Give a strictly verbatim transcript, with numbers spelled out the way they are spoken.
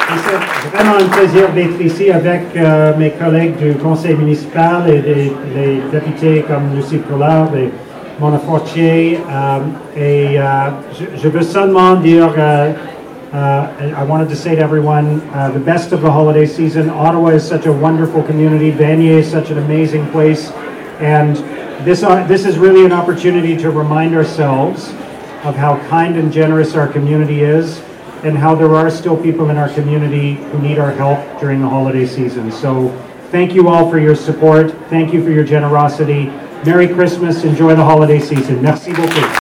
C'est vraiment un plaisir d'être ici avec euh, mes collègues du conseil municipal et des, les députés comme Lucie Pollard et Mona Fortier. Um, et uh, je, je veux seulement dire, uh, uh, I wanted to say to everyone, uh, the best of the holiday season. Ottawa is such a wonderful community. Vanier is such an amazing place. And this, uh, this is really an opportunity to remind ourselves of how kind and generous our community is, and how there are still people in our community who need our help during the holiday season. So thank you all for your support. Thank you for your generosity. Merry Christmas. Enjoy the holiday season. Merci beaucoup.